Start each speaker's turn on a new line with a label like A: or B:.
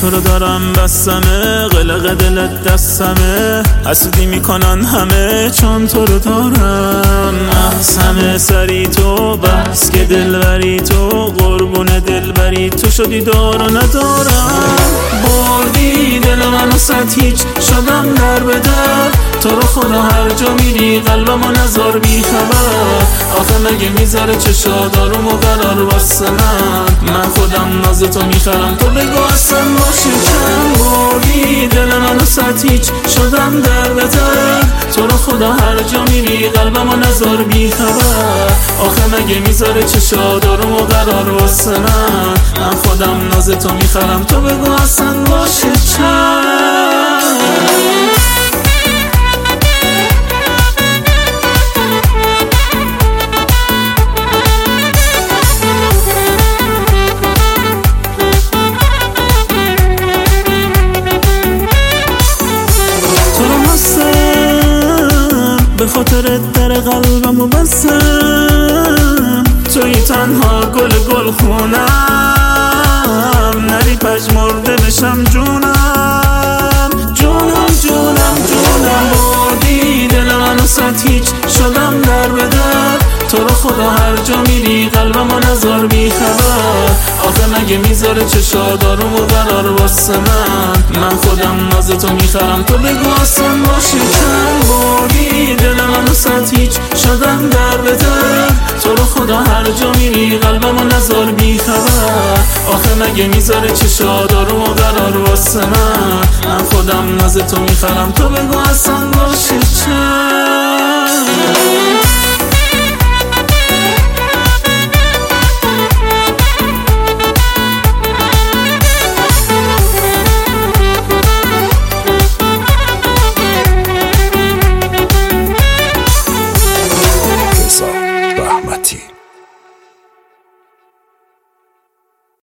A: تو رو دارم بستمه، قلق دلت دستمه، حسودی میکنن همه چون تو رو دارم. همه سری تو بس که دلبری تو، قربون دلبری تو شدی دار و ندارم. بردی دل منو صد هیچ شدم در به در، تو رو خدا هر جا میری قلبمو نذار بی خبر. آخه مگه میذاره چشات آروم و قرار واسه من خودم ناز تو میخرم تو بگو اصلا باشه چند. بردی دل منو صد هیچ شدم در به در، تو رو خدا هر جا میری قلبمو نذار بی خبر. آخه مگه میذاره چشات آروم و قرار واسه من خودم ناز تو میخرم تو بگو اصلا باشه چند. به خاطر در قلبمو بستم، توی تنها گل خونم، نری پژمرده بشم جونم. بردی دل منو صد هیچ شدم در به در، تو رو خدا هر جا میری قلبمو نذار بی خبر. آخه مگه میذاره چشات آروم و قرار واسه من خودم ناز تو میخرم تو بگو اصلا باشه چند. بردی دل منو صد هیچ شدم در به در، تو رو خدا هر جا میری قلبمو نذار بی خبر. آخه مگه میذاره چشات آروم و قرار واسه من خودم ناز تو میخرم تو بگو اصلا باشه چند.